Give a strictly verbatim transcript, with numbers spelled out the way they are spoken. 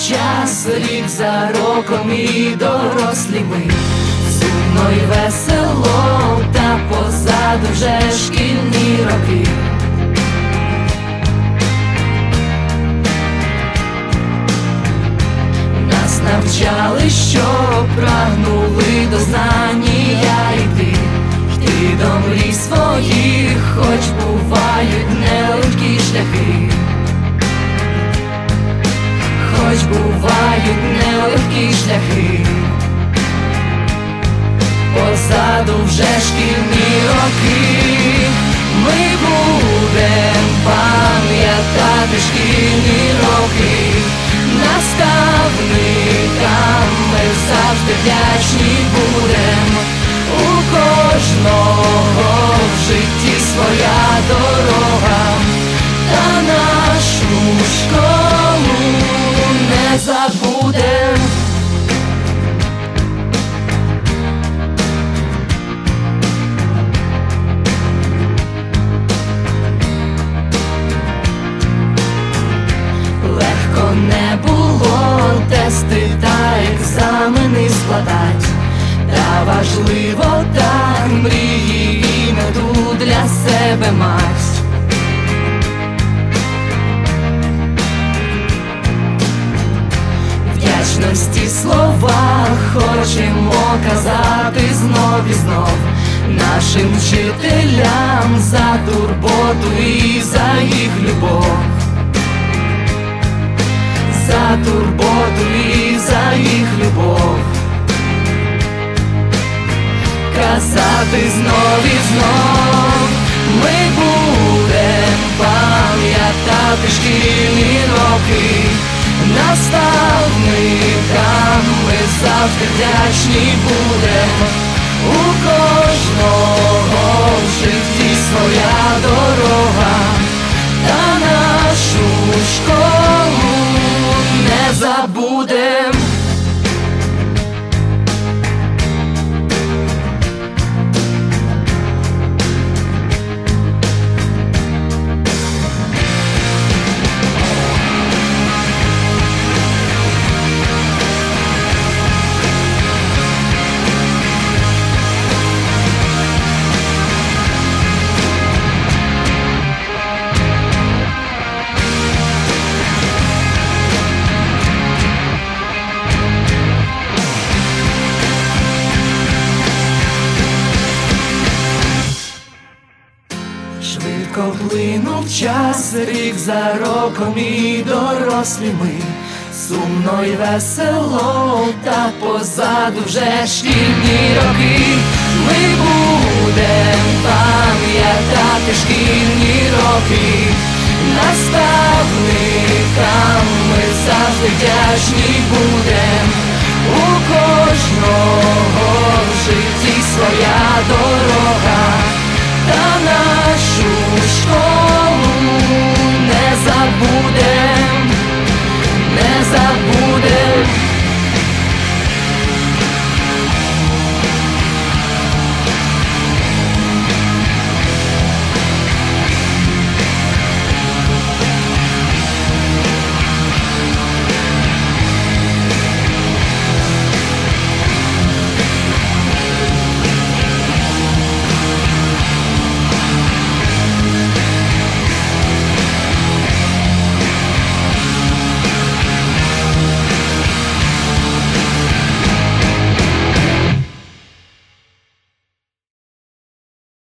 час, рік за роком і дорослі ми. Сумно й весело, та позаду вже шкільні роки. Нас навчали, що прагнули до знання йти, йти до мрій своїх, хоч бувають нелегкі шляхи, хоч бувають нелегкі шляхи. Позаду вже шкільні роки, ми будем пам'ятати шкільні роки. Наставникам ми завжди вдячні будем. У кожного в житті своя дорога, та нашу школу не забудем. Не було тести та екзамени складать, та важливо так мрії і мету для себе мать. Вдячності слова хочемо казати знов і знов нашим вчителям за турботу і за їх любов, за турботу і за їх любов. Казати знов і знов, ми будем пам'ятати шкільні роки. Наставникам ми завжди вдячні будем. У кожного в житті своя дорога, та нашу школу не забудем. Швидко плинув час, рік за роком і дорослі ми. Сумно й весело, та позаду вже шкільні роки. Ми будем пам'ятати шкільні роки. Наставникам ми завжди вдячні будем.